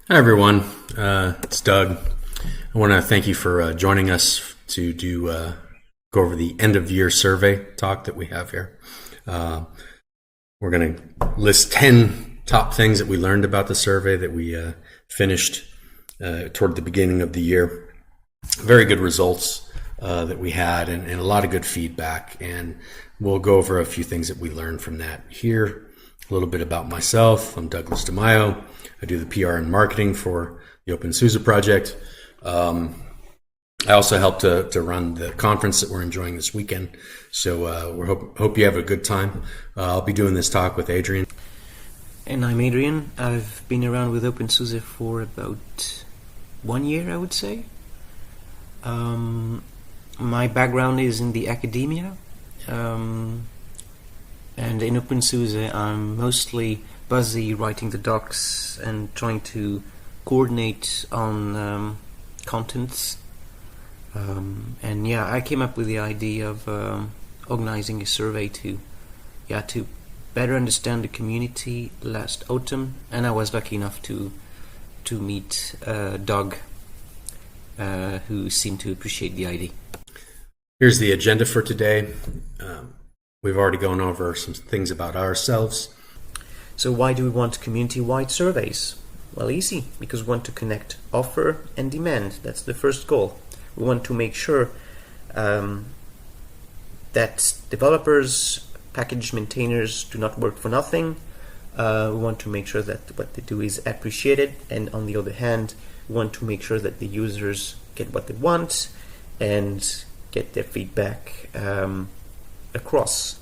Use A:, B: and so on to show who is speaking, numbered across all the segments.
A: Hi, everyone. It's Doug. I want to thank you for joining us to go over the end of year survey talk that we have here. We're going to list 10 top things that we learned about the survey that we finished toward the beginning of the year. Very good results that we had and a lot of good feedback. And we'll go over a few things that we learned from that here. A little bit about myself. I'm Douglas DeMaio. I do the PR and marketing for the OpenSUSE project. I also help to run the conference that we're enjoying this weekend. So we hope you have a good time. I'll be doing this talk with Adrian.
B: And I'm Adrian. I've been around with OpenSUSE for about 1 year, I would say. My background is in the academia. And in OpenSUSE, I'm mostly busy writing the docs and trying to coordinate on contents. And yeah, I came up with the idea of organizing a survey to better understand the community last autumn, and I was lucky enough to meet Doug, who seemed to appreciate the idea.
A: Here's the agenda for today. We've already gone over some things about ourselves.
B: So why do we want community-wide surveys? Well, easy, because we want to connect offer and demand. That's the first goal. We want to make sure that developers, package maintainers do not work for nothing. We want to make sure that what they do is appreciated, and on the other hand, we want to make sure that the users get what they want and get their feedback across.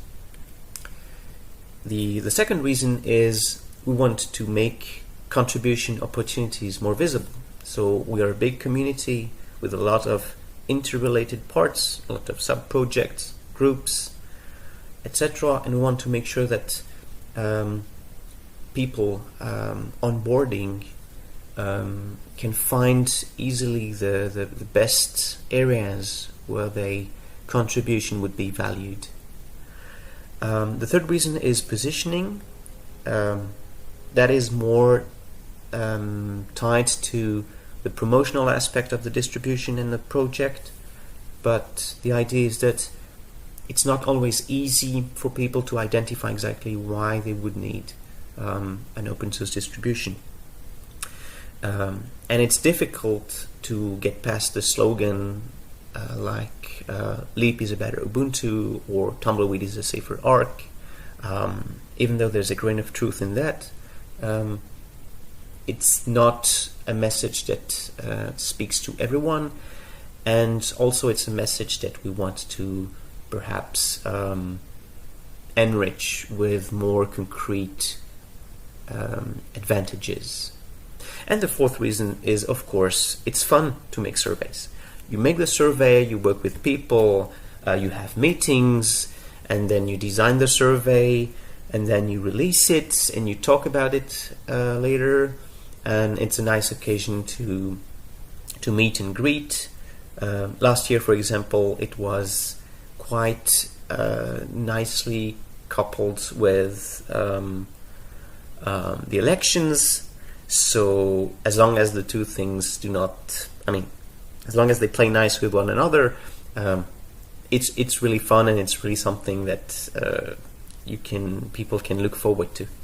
B: The second reason is we want to make contribution opportunities more visible. So we are a big community with a lot of interrelated parts, a lot of sub-projects, groups, etc. And we want to make sure that people onboarding can find easily the best areas where their contribution would be valued. The third reason is positioning. That is more tied to the promotional aspect of the distribution in the project, but the idea is that it's not always easy for people to identify exactly why they would need an open source distribution. And it's difficult to get past the slogan like Leap is a better Ubuntu or Tumbleweed is a safer Arc. Even though there's a grain of truth in that, it's not a message that speaks to everyone, and also it's a message that we want to perhaps enrich with more concrete advantages. And the fourth reason is, of course, it's fun to make surveys. You make the survey, you work with people, you have meetings, and then you design the survey, and then you release it, and you talk about it later. And it's a nice occasion to meet and greet. Last year, for example, it was quite nicely coupled with the elections. So as long as the two things do not, as long as they play nice with one another, it's really fun, and it's really something that people can look forward to.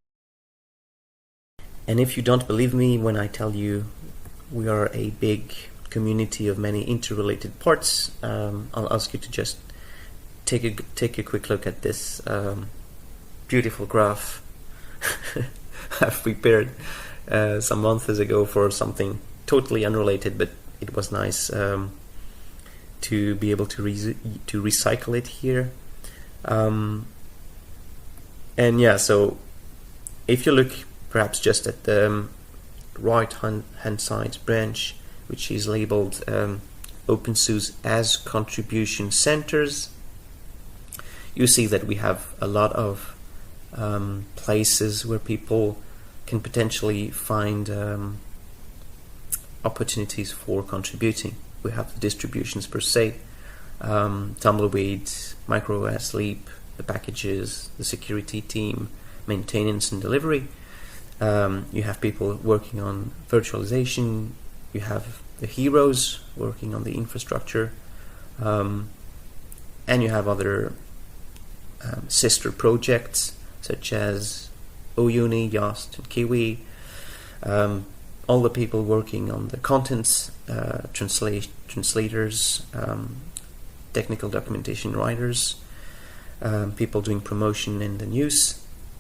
B: And if you don't believe me when I tell you we are a big community of many interrelated parts, I'll ask you to just take a quick look at this beautiful graph I've prepared some months ago for something totally unrelated, but it was nice to be able to recycle it here. And yeah, so if you look perhaps just at the right hand side branch, which is labeled OpenSUSE as contribution centers, you see that we have a lot of places where people can potentially find opportunities for contributing. We have the distributions per se, Tumbleweed, MicroOS, Leap, the packages, the security team, maintenance and delivery. You have people working on virtualization. You have the heroes working on the infrastructure, and you have other sister projects such as OUni, Yoast, and Kiwi. All the people working on the contents, translators, technical documentation writers, people doing promotion in the news,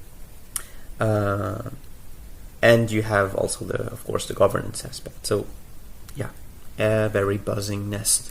B: and you have also of course, the governance aspect. So, yeah, a very buzzing nest.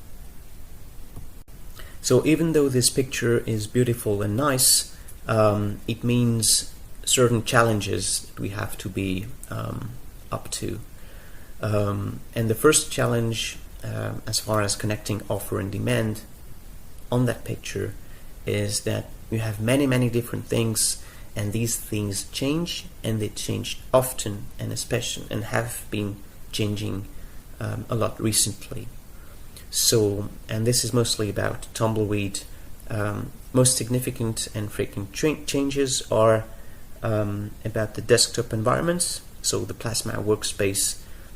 B: So even though this picture is beautiful and nice, it means certain challenges that we have to be up to. And the first challenge, as far as connecting offer and demand on that picture, is that you have many different things, and these things change, and they change often, and especially, and have been changing a lot recently. So, and this is mostly about Tumbleweed. Most significant and frequent changes are about the desktop environments. So the Plasma workspace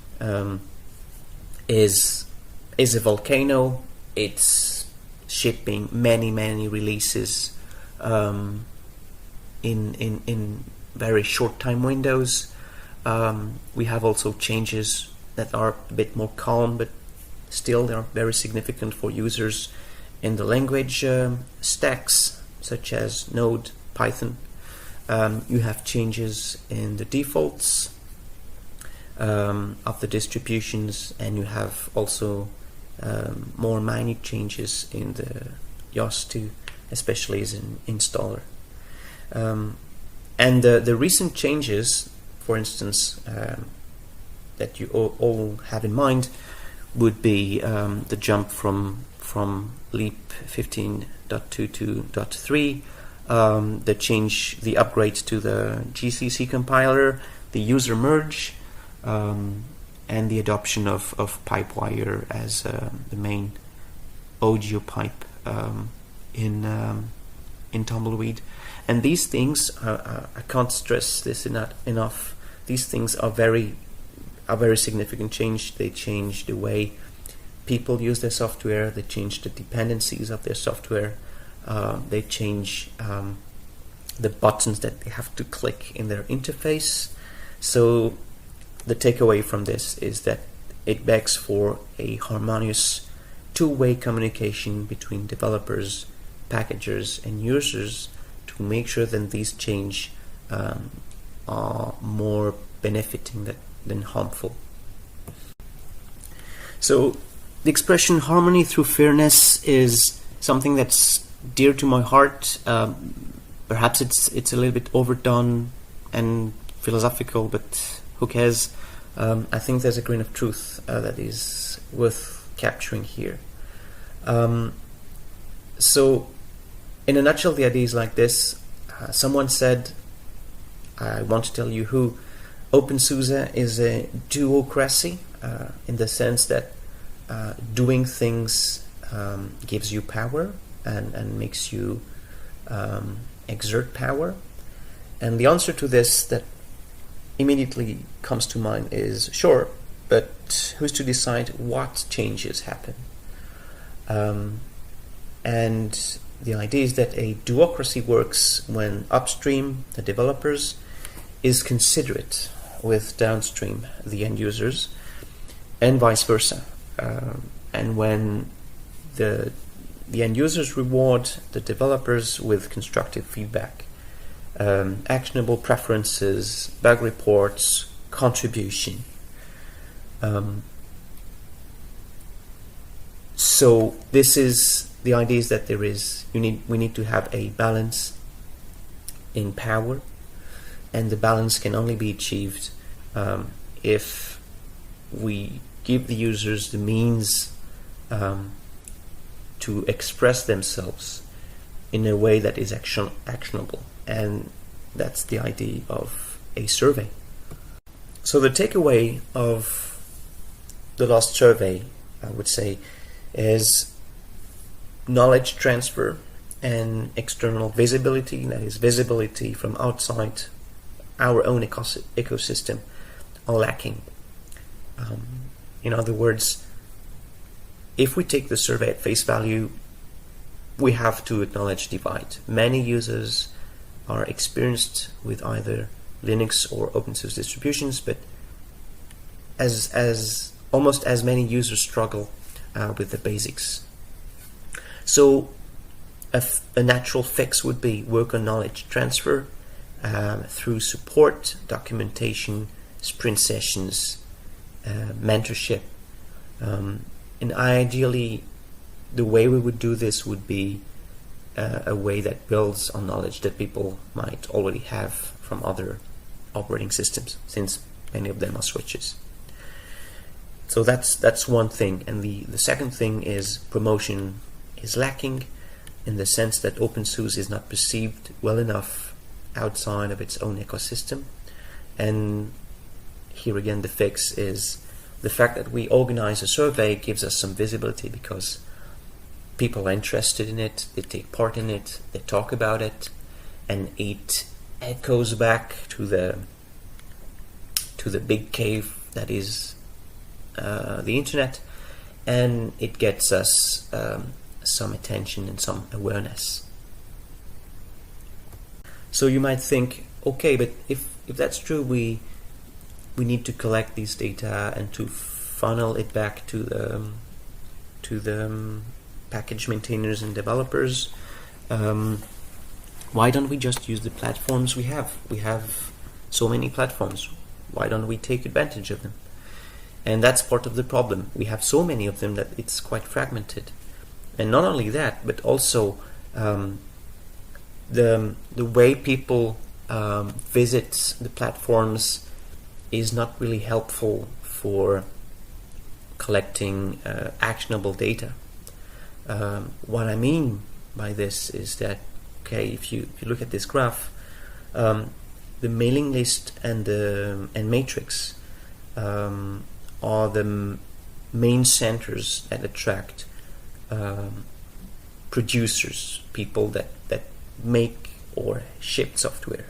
B: is a volcano. It's shipping many releases in very short time windows. We have also changes that are a bit more calm, but still they are very significant for users in the language stacks such as Node, Python. You have changes in the defaults of the distributions, and you have also more minor changes in the Yoast 2, especially as an installer. And the recent changes, for instance, that you all have in mind, would be the jump from Leap 15.2 to .3, the upgrade to the GCC compiler, the user merge, and the adoption of Pipewire as the main audio pipe in Tumbleweed. And these things, I can't stress this enough. These things are very significant change. They change the way people use their software. They change the dependencies of their software. They change the buttons that they have to click in their interface. So the takeaway from this is that it begs for a harmonious two-way communication between developers, packagers, and users to make sure that these change are more benefiting than harmful. So the expression harmony through fairness is something that's dear to my heart. Perhaps it's a little bit overdone and philosophical, but who cares? I think there's a grain of truth that is worth capturing here. So in a nutshell, the idea is like this. Someone said, I want to tell you who, OpenSUSE is a duocracy, in the sense that doing things gives you power and makes you exert power. And the answer to this that immediately comes to mind is, sure, but who's to decide what changes happen? And the idea is that a duocracy works when upstream, the developers, is considerate with downstream, the end users, and vice versa. And when the end users reward the developers with constructive feedback, actionable preferences, bug reports, contribution. So this is the idea, is that we need to have a balance in power, and the balance can only be achieved if we give the users the means to express themselves in a way that is actionable, and that's the idea of a survey. So the takeaway of the last survey, I would say, is knowledge transfer and external visibility, that is visibility from outside our own ecosystem are lacking. In other words, if we take the survey at face value, we have to acknowledge divide. Many users are experienced with either Linux or open source distributions, but as almost as many users struggle with the basics. So a natural fix would be work on knowledge transfer through support, documentation, sprint sessions, mentorship. And ideally, the way we would do this would be a way that builds on knowledge that people might already have from other operating systems, since many of them are switches. So that's one thing. And the second thing is promotion is lacking, in the sense that OpenSUSE is not perceived well enough outside of its own ecosystem. And here again, the fix is the fact that we organize a survey gives us some visibility, because people are interested in it, they take part in it, they talk about it, and it echoes back to the big cave that is the internet, and it gets us some attention and some awareness. So you might think, okay, but if that's true, we need to collect these data and to funnel it back to the package maintainers and developers. Why don't we just use the platforms we have? We have so many platforms. Why don't we take advantage of them? And that's part of the problem. We have so many of them that it's quite fragmented. And not only that, but also the way people visit the platforms is not really helpful for collecting actionable data. What I mean by this is that, okay, if you look at this graph, the mailing list and Matrix are the main centers that attract producers, people that make or ship software.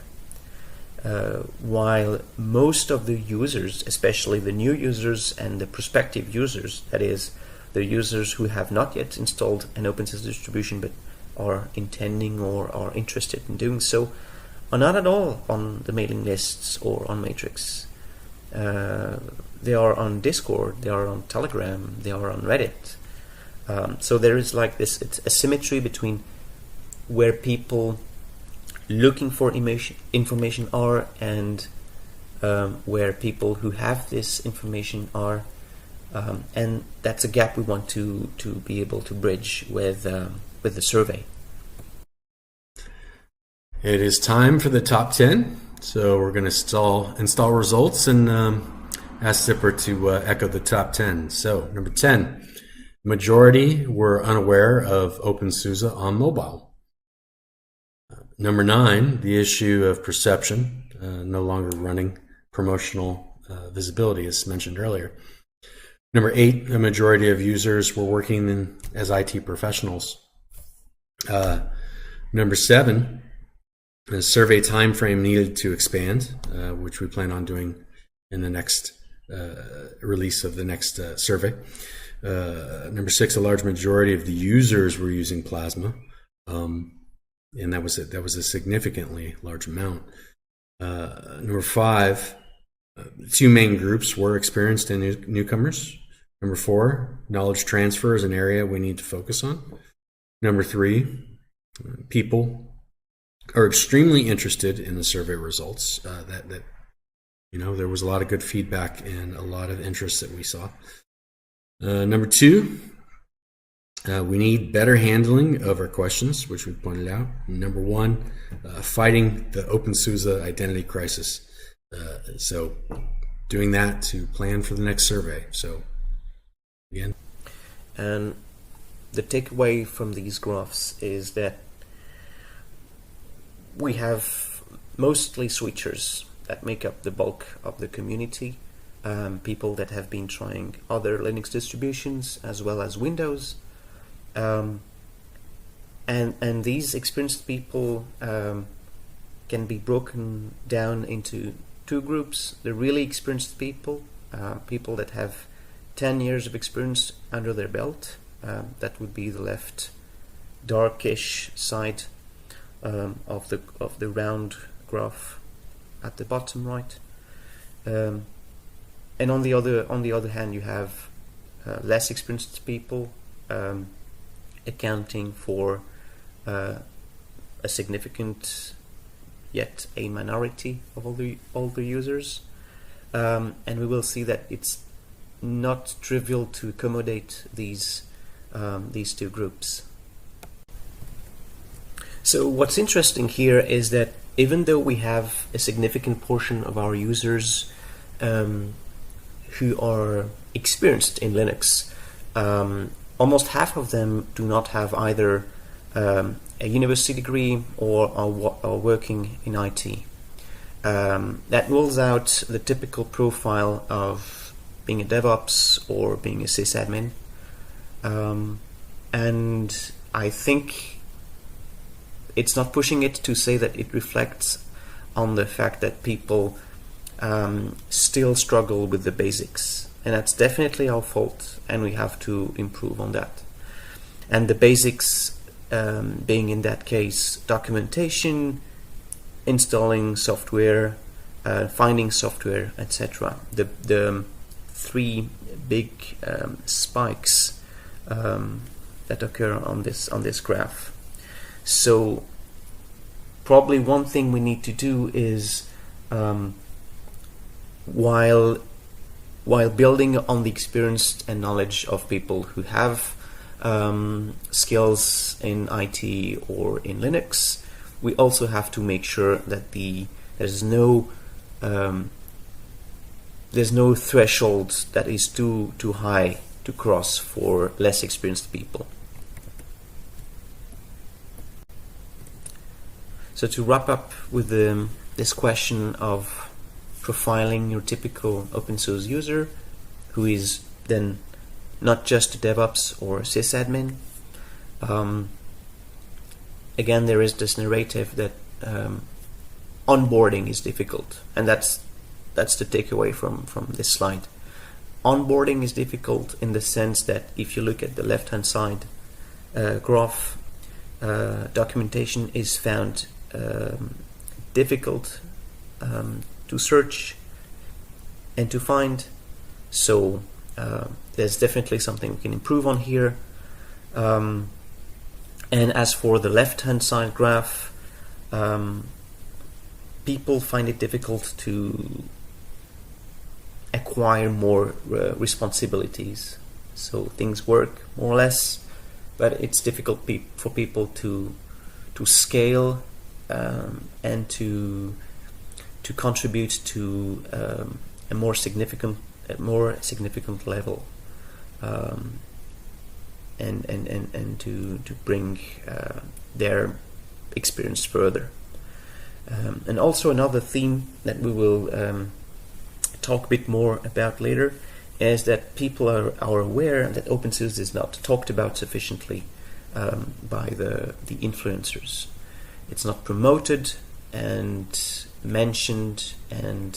B: While most of the users, especially the new users and the prospective users, that is, the users who have not yet installed an open source distribution but are intending or are interested in doing so, are not at all on the mailing lists or on Matrix. They are on Discord, they are on Telegram, they are on Reddit. So there is like this asymmetry between where people looking for information are and where people who have this information are, and that's a gap we want to be able to bridge with the survey.
A: It is time for the top 10. So we're going to install results and ask Zipper to echo the top 10. So number 10, majority were unaware of OpenSUSE on mobile. Number 9, the issue of perception, no longer running promotional visibility, as mentioned earlier. Number 8, a majority of users were working as IT professionals. Number 7, the survey time frame needed to expand, which we plan on doing in the next release of the next survey. Number 6, a large majority of the users were using Plasma, and that was a significantly large amount. Number 5, 2 main groups were experienced in newcomers. Number 4, knowledge transfer is an area we need to focus on. Number 3, people are extremely interested in the survey results. That there was a lot of good feedback and a lot of interest that we saw. Number 2, we need better handling of our questions, which we pointed out. Number 1, fighting the OpenSUSE identity crisis. So doing that to plan for the next survey. So again.
B: And the takeaway from these graphs is that we have mostly switchers that make up the bulk of the community, people that have been trying other Linux distributions as well as Windows, and these experienced people can be broken down into two groups: the really experienced people, people that have 10 years of experience under their belt. That would be the left darkish side of the round graph at the bottom right. And on the other hand, you have less experienced people, accounting for a significant, yet a minority of all the users. And we will see that it's not trivial to accommodate these two groups. So what's interesting here is that even though we have a significant portion of our users who are experienced in Linux, almost half of them do not have either a university degree or are working in IT. That rules out the typical profile of being a DevOps or being a sysadmin. And I think it's not pushing it to say that it reflects on the fact that people still struggle with the basics. And that's definitely our fault, and we have to improve on that. And the basics being, in that case, documentation, installing software, finding software, etc. The three big spikes that occur on this graph. So probably one thing we need to do is, while building on the experience and knowledge of people who have skills in IT or in Linux, we also have to make sure that there's no threshold that is too high to cross for less experienced people. So to wrap up with this question of profiling your typical open source user, who is then not just a DevOps or a sysadmin, again, there is this narrative that onboarding is difficult, and that's the takeaway from this slide. Onboarding is difficult in the sense that if you look at the left-hand side graph, documentation is found difficult to search and to find. So there's definitely something we can improve on here. And as for the left-hand side graph, people find it difficult to acquire more responsibilities. So things work more or less, but it's difficult for people to scale and to contribute to a more significant level, and to bring their experience further. And also another theme that we will talk a bit more about later is that people are aware that open source is not talked about sufficiently by the influencers. It's not promoted and mentioned, and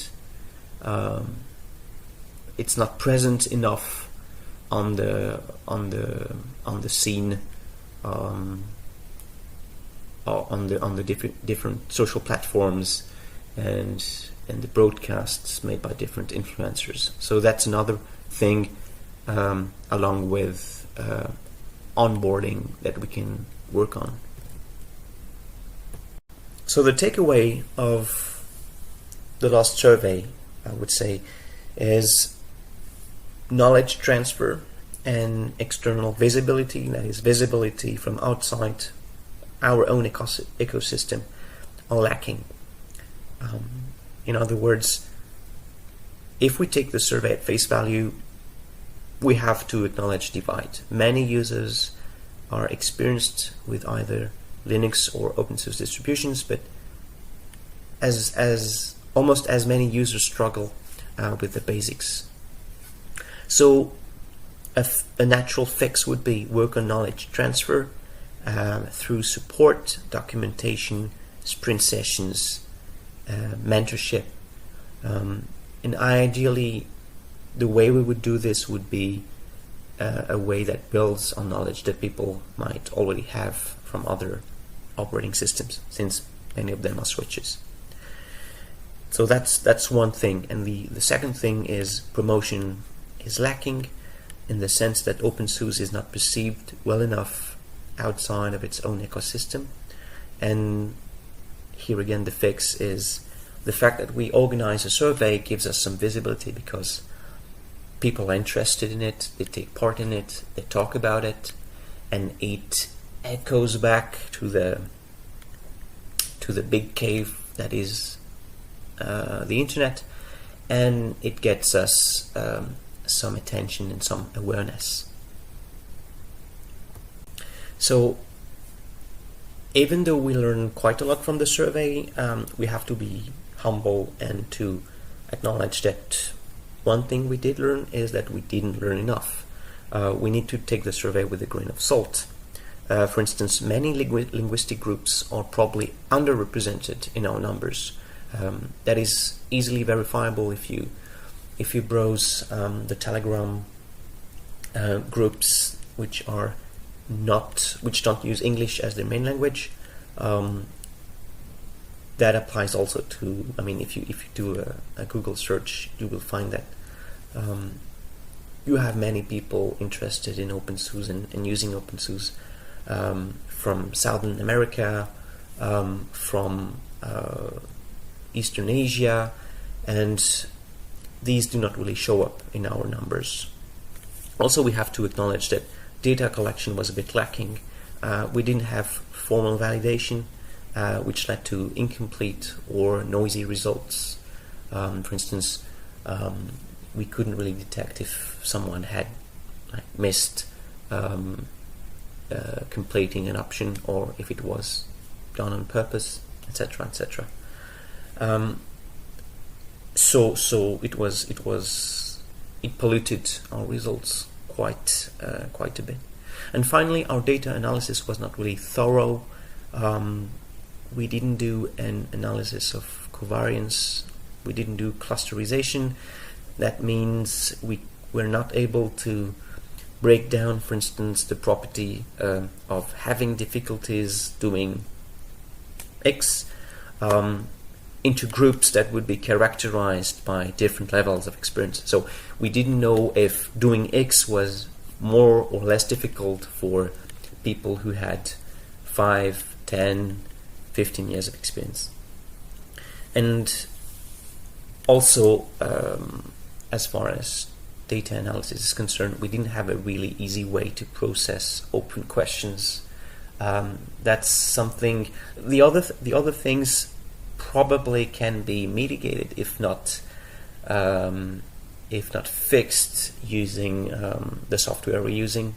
B: it's not present enough on the scene, on the different social platforms and the broadcasts made by different influencers. So that's another thing, along with onboarding, that we can work on. So the takeaway of the last survey, I would say, is knowledge transfer and external visibility, that is visibility from outside our own ecosystem, are lacking. In other words, if we take the survey at face value, we have to acknowledge divide. Many users are experienced with either Linux or open source distributions, but as almost as many users struggle with the basics. So a natural fix would be work on knowledge transfer through support, documentation, sprint sessions, mentorship. And ideally, the way we would do this would be a way that builds on knowledge that people might already have from other operating systems, since many of them are switches. So that's one thing. And the second thing is promotion is lacking, in the sense that OpenSUSE is not perceived well enough outside of its own ecosystem. And here again, the fix is the fact that we organize a survey gives us some visibility, because people are interested in it, they take part in it, they talk about it, and it echoes back to the big cave that is the internet, and it gets us some attention and some awareness. So even though we learn quite a lot from the survey, we have to be humble and to acknowledge that one thing we did learn is that we didn't learn enough. We need to take the survey with a grain of salt. For instance, many linguistic groups are probably underrepresented in our numbers. That is easily verifiable if you browse the Telegram groups which don't use English as their main language. That applies also to, if you do a Google search, you will find that you have many people interested in OpenSUSE and using OpenSUSE from Southern America, from Eastern Asia, and these do not really show up in our numbers. Also, we have to acknowledge that data collection was a bit lacking. We didn't have formal validation, which led to incomplete or noisy results. For instance, we couldn't really detect if someone had missed completing an option, or if it was done on purpose, etc., etc. So it polluted our results quite a bit. And finally, our data analysis was not really thorough. We didn't do an analysis of covariance. We didn't do clusterization. That means we were not able to break down, for instance, the property of having difficulties doing X into groups that would be characterized by different levels of experience. So we didn't know if doing X was more or less difficult for people who had 5, 10, 15 years of experience. And also, as far as data analysis is concerned, we didn't have a really easy way to process open questions. That's something. The other things probably can be mitigated, if not fixed, using the software we're using.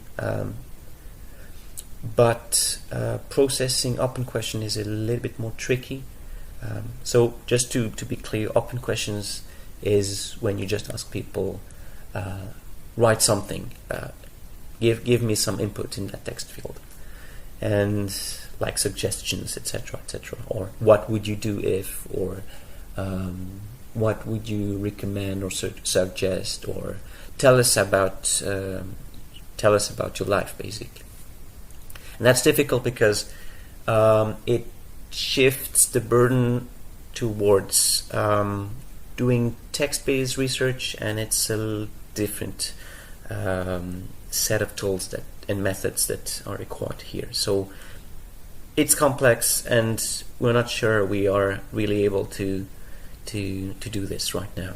B: But processing open question is a little bit more tricky. So just to be clear, open questions is when you just ask people, write something, give me some input in that text field, and like suggestions, etc., etc., or what would you do if, or what would you recommend or suggest, or tell us about your life, basically. And that's difficult because it shifts the burden towards doing text-based research, and it's a different set of tools and methods that are required here. So it's complex, and we're not sure we are really able to do this right now.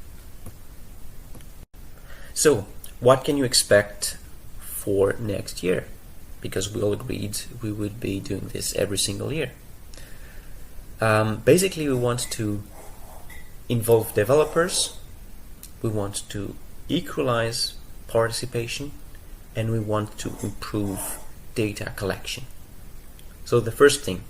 B: So what can you expect for next year? Because we all agreed we would be doing this every single year. Basically, we want to involve developers, we want to equalize participation, and we want to improve data collection. So the first thing,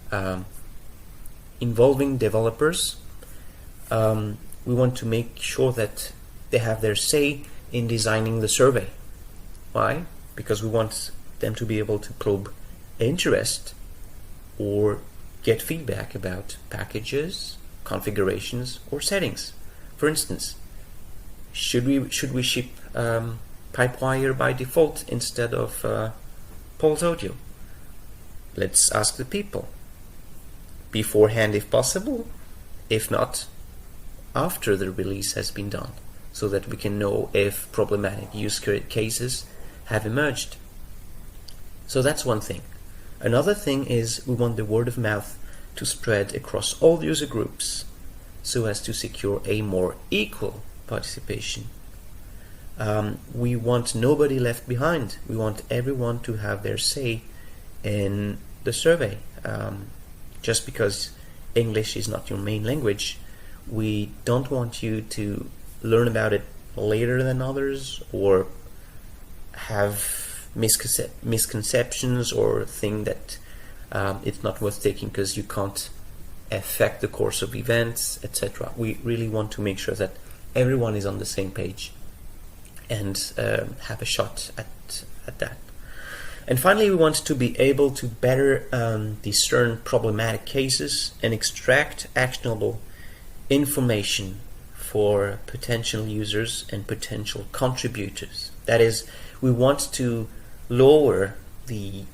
B: involving developers, we want to make sure that they have their say in designing the survey. Why? Because we want them to be able to probe interest or get feedback about packages, configurations, or settings. For instance, should we ship Pipewire by default instead of Pulse Audio? Let's ask the people beforehand if possible, if not, after the release has been done, so that we can know if problematic use cases have emerged. So that's one thing. Another thing is we want the word of mouth to spread across all user groups so as to secure a more equal participation. We want nobody left behind. We want everyone to have their say in the survey. Just because English is not your main language, we don't want you to learn about it later than others, or have misconceptions, or think that it's not worth taking because you can't affect the course of events, etc. We really want to make sure that everyone is on the same page and have a shot at that. And finally, we want to be able to better discern problematic cases and extract actionable information for potential users and potential contributors. That is, we want to lower the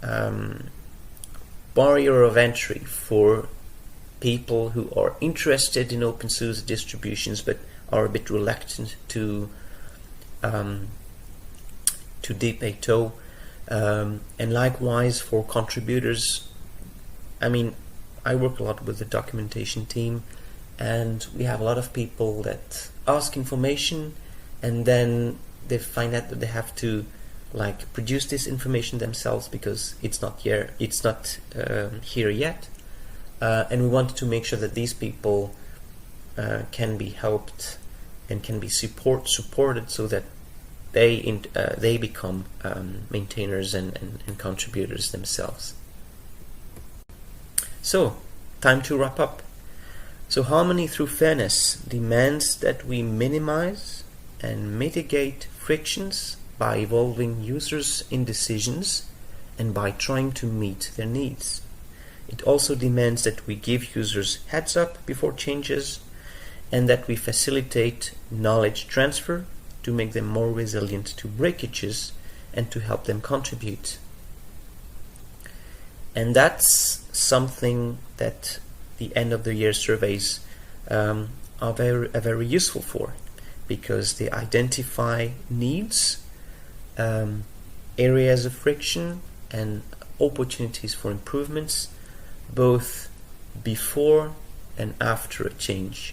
B: barrier of entry for people who are interested in OpenSUSE distributions but are a bit reluctant to dip a toe. And likewise for contributors. I mean, I work a lot with the documentation team, and we have a lot of people that ask information and then they find out that they have to produce this information themselves because it's not here yet, and we want to make sure that these people can be helped and can be supported so that they become maintainers and contributors themselves. So, time to wrap up. So, Harmony through Fairness demands that we minimize and mitigate frictions by involving users in decisions and by trying to meet their needs. It also demands that we give users heads up before changes and that we facilitate knowledge transfer to make them more resilient to breakages and to help them contribute. And that's something that the end of the year surveys are very useful for, because they identify needs, areas of friction and opportunities for improvements, both before and after a change.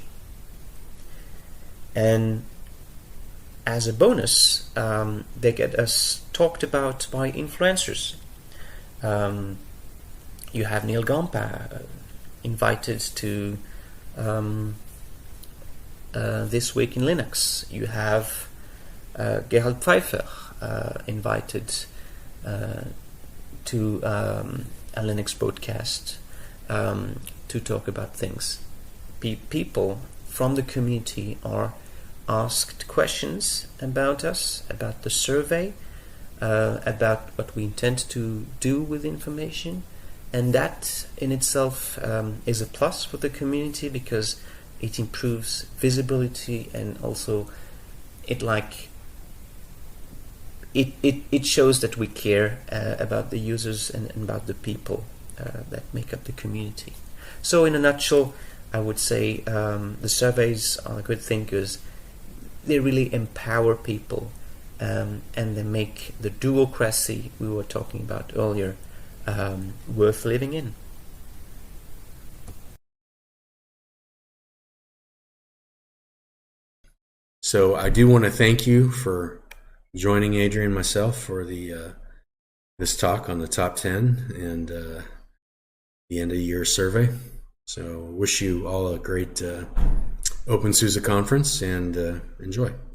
B: And as a bonus, they get us talked about by influencers. You have Neil Gampa invited to This Week in Linux. You have Gerald Pfeiffer invited to a Linux broadcast to talk about things. People from the community are asked questions about us, about the survey, about what we intend to do with information, and that in itself is a plus for the community because it improves visibility, and also it shows that we care about the users and about the people that make up the community. So in a nutshell, I would say the surveys are a good thing because they really empower people and they make the duocracy we were talking about earlier worth living in.
A: So I do want to thank you for joining Adrian and myself for the this talk on the top 10 and the end of year survey. So wish you all a great OpenSUSE conference and enjoy.